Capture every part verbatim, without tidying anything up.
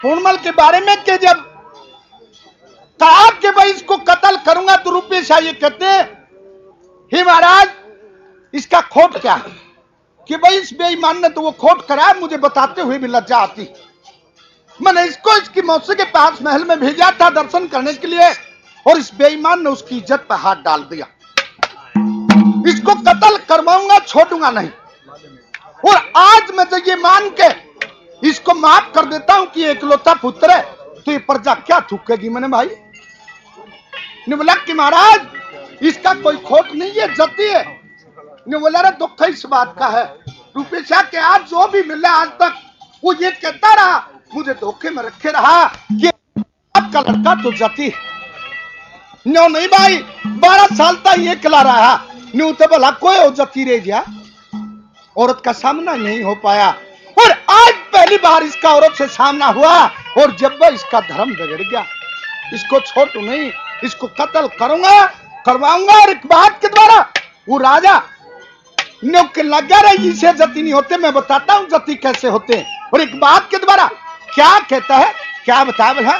पूर्णमल के बारे में कि जब कहा कि भाई इसको कत्ल करूंगा तो रुपये शाह ये कहते हैं हे महाराज इसका खोट क्या है कि भाई इस बेईमान ने तो वो खोट करा, मुझे बताते हुए भी लज्जा आती। मैंने इसको इसकी मौसी के पास महल में भेजा था दर्शन करने के लिए और इस बेईमान ने उसकी इज्जत पर हाथ डाल दिया। इसको कत्ल करवाऊंगा, छोड़ूंगा नहीं। और आज मैं तो ये मान के इसको माफ कर देता हूं कि एकलौता पुत्र है तो ये प्रजा क्या थूकेगी। मैंने भाई ने बोला कि महाराज इसका कोई खोट नहीं है, जती है। ने बोला रे दुख इस बात का है रूपे शाह के आज जो भी मिला आज तक वो ये कहता रहा, मुझे धोखे में रखे रहा कि आपका लड़का तो जती है। नो नहीं भाई, बारह साल तक ये खिला रहा न्यू तो भला कोई हो जती रह गया, औरत का सामना नहीं हो पाया। और आज पहली बार इसका औरत से सामना हुआ और जब वह इसका धर्म बिगड़ गया। इसको छोड़ू नहीं, इसको कत्ल करूंगा, करवाऊंगा। और एक बात के द्वारा वो राजा के लगा रही इसे जती नहीं होते, मैं बताता हूं जती कैसे होते हैं। और एक बात के द्वारा क्या कहता है, क्या बता बोला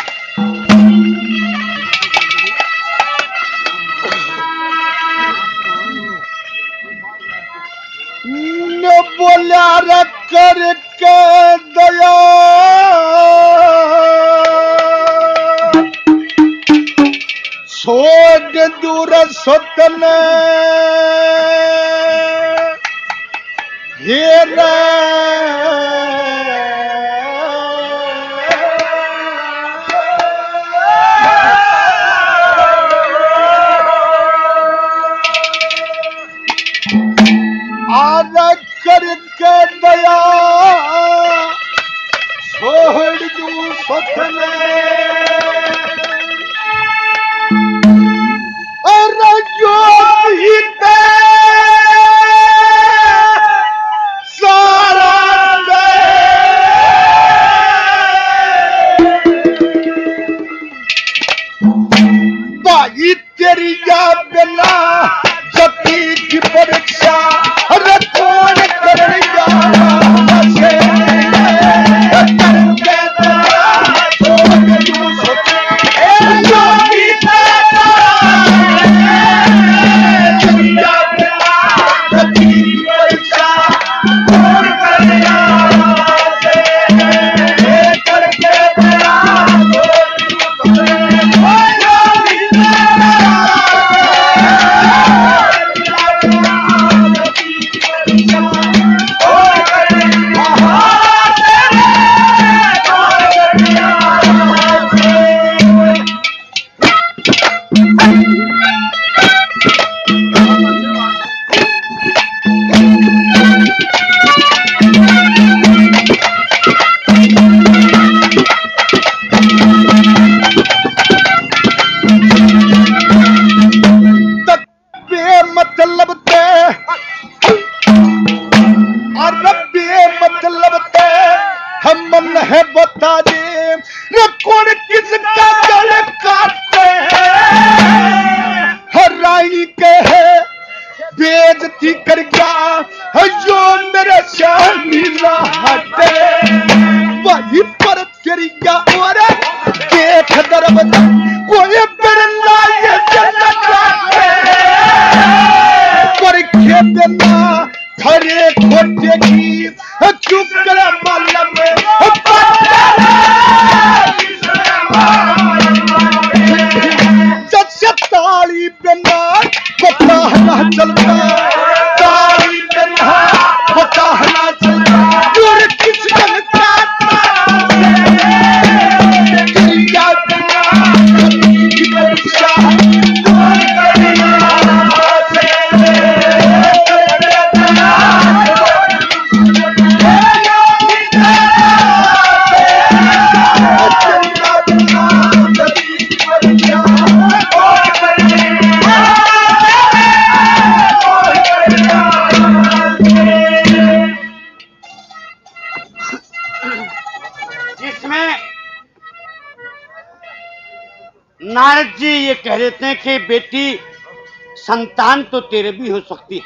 बोला रख कर के दया छोड़ दूर सतने हेरा करके दया छोड़ दूं सपने और जो भी ते सारा दे भाई तेरी या बिना जती की परीक्षा अरे कौन करेगा मुझे करके दया छोड़ दूं सपने जो भी तेरा या बिना जती की परीक्षा कौन करेगा मुझे करके दया छोड़ दूं नारद जी ये कह देते हैं कि बेटी संतान तो तेरे भी हो सकती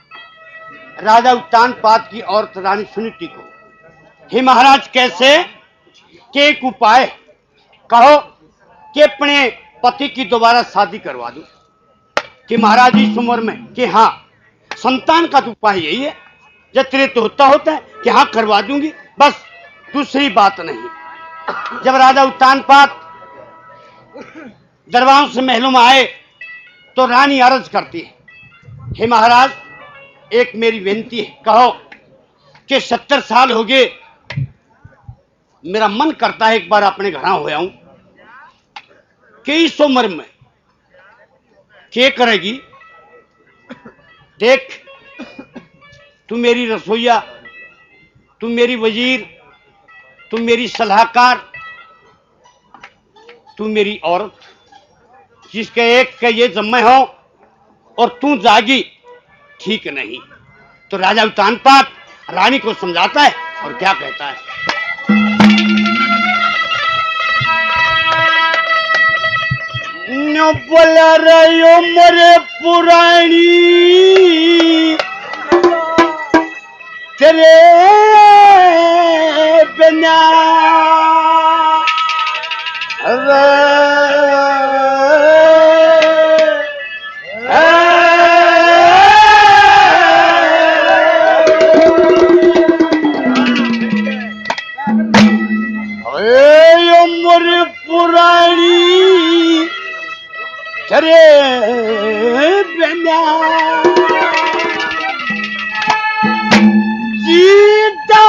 है। राजा उत्तानपाद की औरत रानी सुनीति को, हे महाराज कैसे कि एक उपाय कहो कि अपने पति की दोबारा शादी करवा दूं। कि महाराज इस उम्र में कि हाँ, संतान का तो उपाय यही है, जब तेरे तो होता होता है कि हाँ करवा दूंगी, बस दूसरी बात नहीं। जब राजा उत्तानपाद दरबारों से महलों में आए तो रानी अर्ज करती है, हे महाराज एक मेरी विनती है, कहो कि सत्तर साल हो गए, मेरा मन करता है एक बार अपने घर हो आऊं। कि इस उम्र में क्या करेगी? देख, तू मेरी रसोईया, तू मेरी वजीर, तू मेरी सलाहकार, तू मेरी औरत, जिसके एक के ये जम्मे हो और तू जागी, ठीक नहीं। तो राजा उत्तानपाद रानी को समझाता है और क्या कहता है, बोल रही उम्र पुरानी तेरे बिना उम्र पुरानी तेरे बिना जीता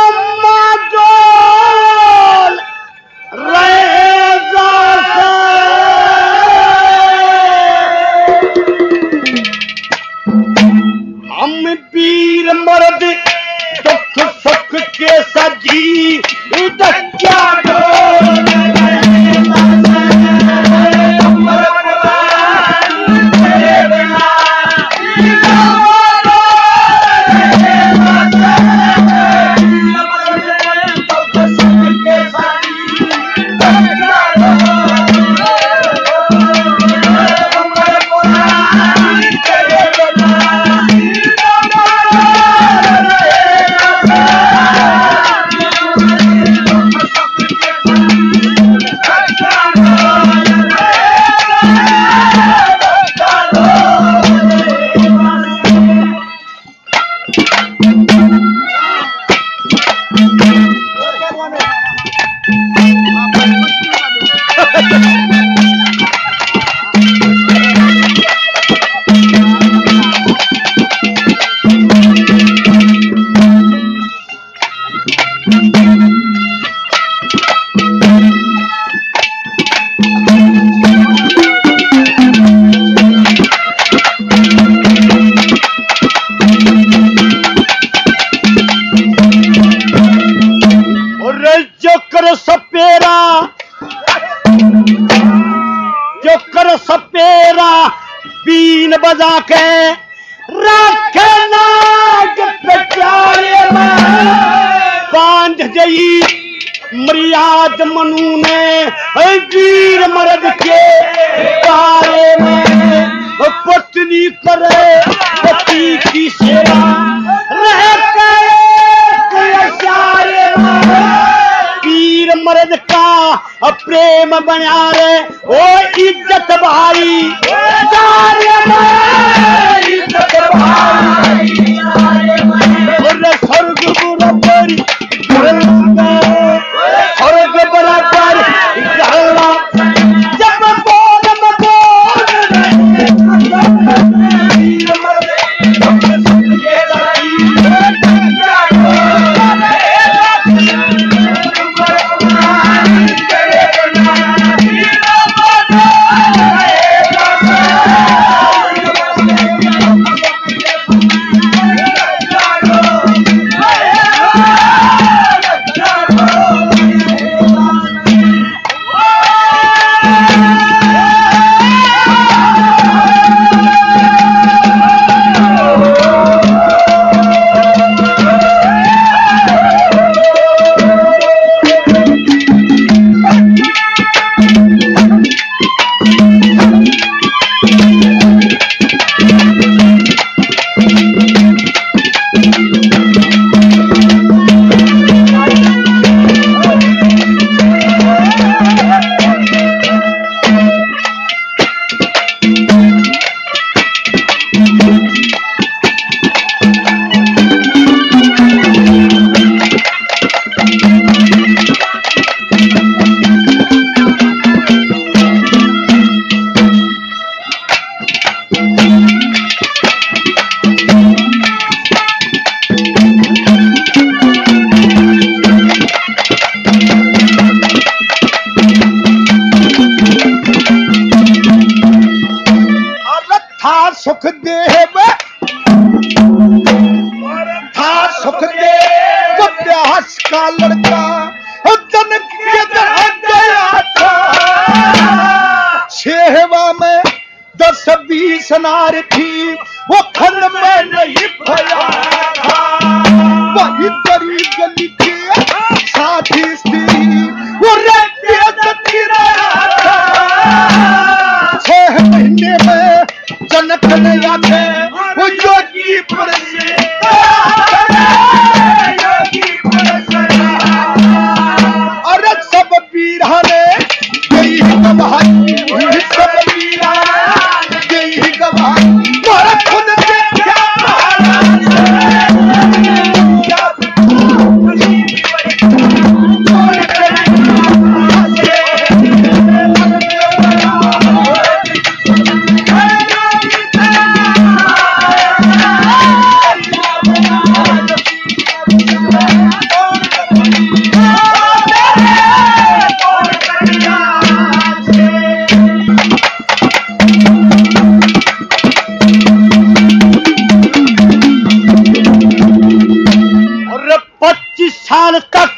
माडोल रहेगा हम वीर मर्द दुख सुख के सजी क्या बीन बजा के रखे नाग पे प्यारे में बांध गई मर्याद मनु ने वीर मर्द के बारे में पत्नी करे पति की सेवा रहते वीर मर्द का प्रेम बना रे ओ इज्जत भाई इज्जत भाई स्वर्ग बराबर स्वर्ग बराबर जब बोल वीर मर्द सुखदेव था सुखदेव व्यास का लड़का जनक के घर गया था। सेवा में दस बीस नार थी वो खन में नहीं भया था। वही गरीब गली के साथी स्त्री वो रहते जती रहा था। छह महीने में जनक ने आके वो योगी पर से अरे सब वीरा ने यही गवाही, सब वीरा ने यही गवाही। तुम्हारा खुद से क्या साल तक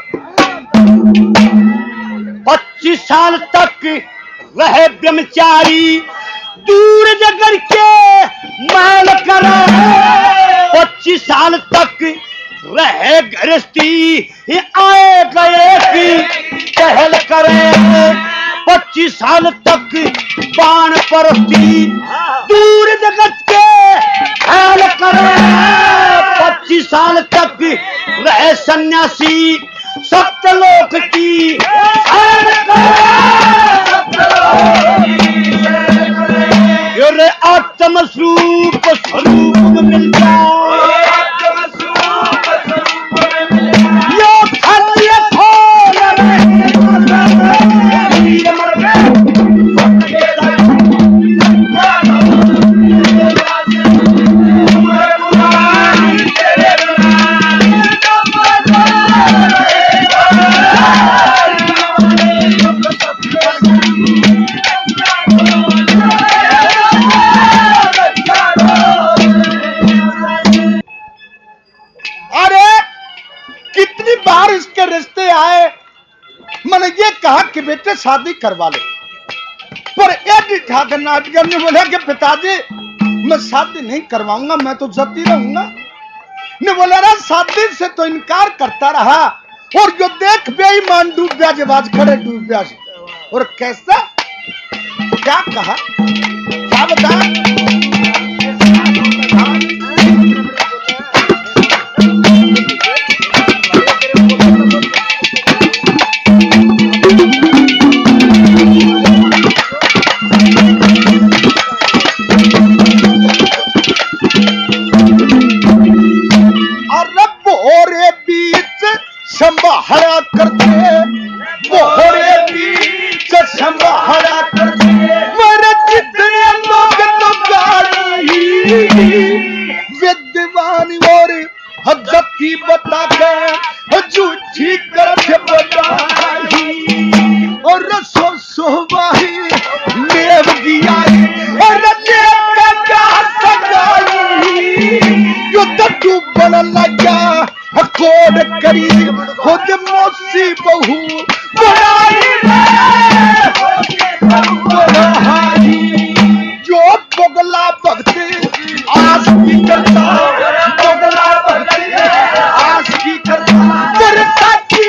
पच्चीस साल तक रहे ब्रह्मचारी दूर जगड़ के महल करे। पच्चीस साल तक रहे गृहस्थी आए गए की पहल करे। पच्चीस साल तक बाण परस्ती दूर जगत के ख्याल करे। पच्चीस साल तक रहे सन्यासी सप्तलोक की रे आत्म स्वरूप स्वरूप मिल जाए। यो खत्य खोल इसके रिश्ते आए। मैंने ये कहा कि बेटे शादी करवा ले, पर एक ठाकर नाटकर ने बोला कि पिताजी मैं शादी नहीं करवाऊंगा, मैं तो जती रहूंगा। ने बोला रहा शादी से तो इनकार करता रहा और जो देख बेईमान डूब ब्याजबाज खड़े डूब ब्याज। और कैसा क्या कहा क्या बता। संभाला करते बोहरे बीच संभाला करते मेरे जितने लोग तो गाड़ी विद्वान और हजती बता के झूठी करते बताई और सो सोवाही नेव दिया और नेव का क्या सगाई युद्ध डूबन लगा कोड करी खुद मौसी बहू जो बगला भक्ति आस की करता बगला भक्ति आस की करता करता की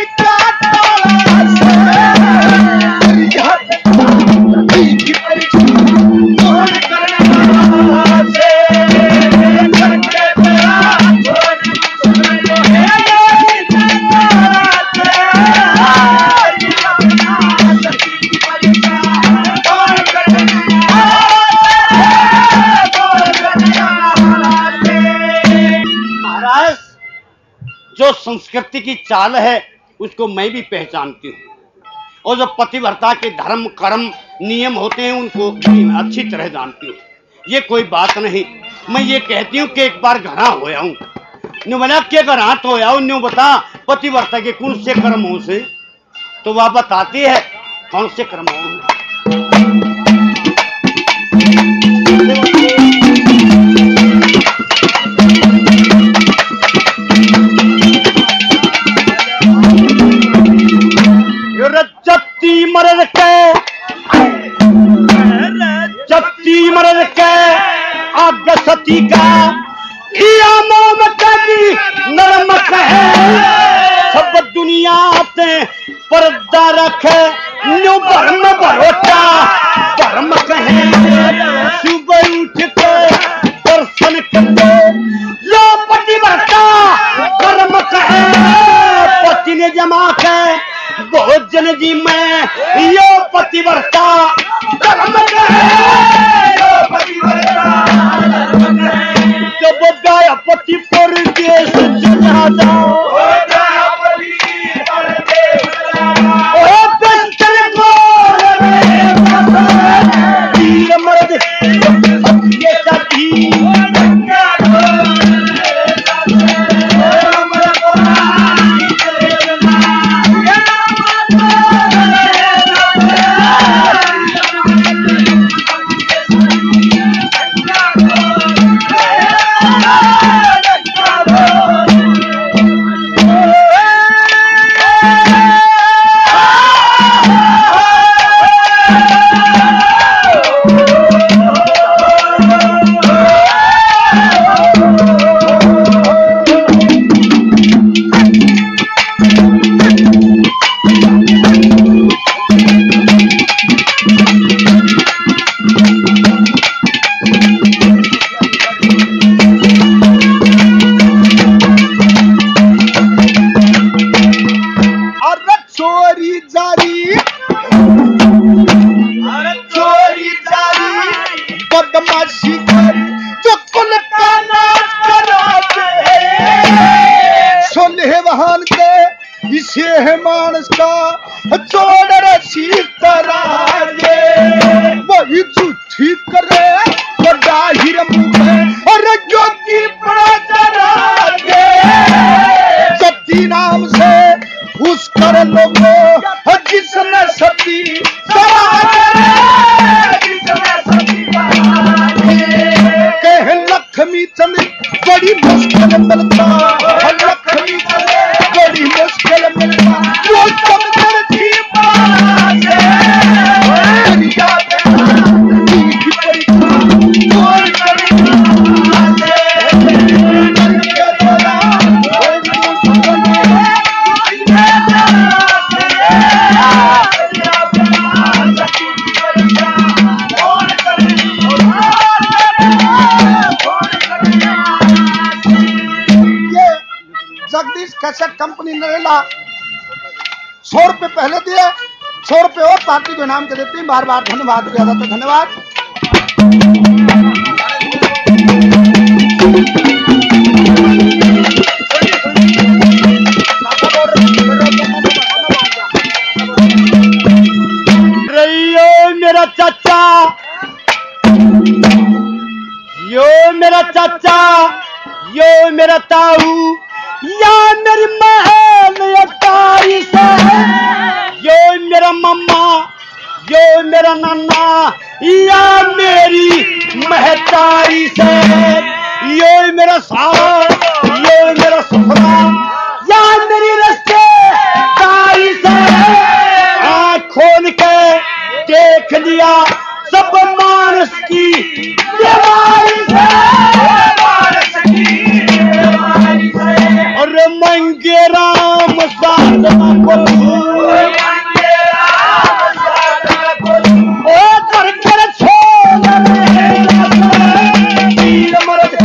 जो संस्कृति की चाल है उसको मैं भी पहचानती हूँ और जो पतिव्रता के धर्म कर्म नियम होते हैं उनको भी मैं अच्छी तरह जानती हूँ। ये कोई बात नहीं। मैं ये कहती हूँ कि एक बार घरा होया हूँ न्यू बना के घरा तो होया हूँ न्यू बता पतिव्रता के कौन से कर्मों से तो वह बताती है कौन से कर्मों से। जत्ती मरद के जत्ती मरद के आग सती का मोहम्मद की नरमक है। सब दुनिया पे पर्दा रखे न्यू भरम भरोटा भरम कहे। सुबह उठ के दर्शन करते लो पति भरता कर्म कहे। पति ने जमा के भोजन जी में यो पति भरता कर्म कहे। जब गाया पति परदेश चला जाओ वीर मर्द ये सभी इसे मानस का जोड़ सीतराजे वही झूठी करे बड़ा हिरम और ज्योति बड़ा जराजे। सती नाम से उस कर लोगो जिसने सती कह लक्ष्मी चंद बड़ी मुश्किल मिलता लक्ष्मी चंद बड़ी मुश्किल मिलता जो चंद्र की बात है दुनिया में की परीक्षा और जगदीश कैसेट कंपनी नरेला सौ रुपए पहले दिए, सौ रुपए और पार्टी को इनाम के देती। बार बार धन्यवाद दिया जाता है। धन्यवाद। यो मेरा चाचा यो मेरा चाचा यो मेरा ताऊ या मेरी महल अटारी से यो मेरा मम्मा यो मेरा नन्ना या मेरी महतारी से यो मेरा सास यो मेरा ससुरा या मेरी रिश्तेदारी से आँख खोल के देख लिया सब मानस की बीमारी से और मंगे राम साधना को ओ कर कर छोड़ वीर मर्द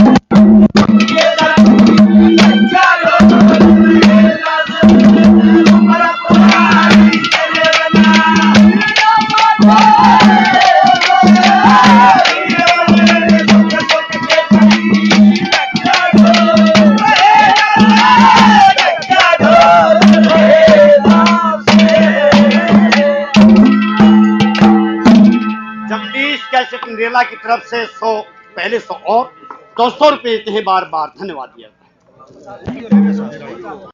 नरेला की तरफ से सौ पहले सौ और दो सौ रुपए देते हैं। बार बार धन्यवाद दिया।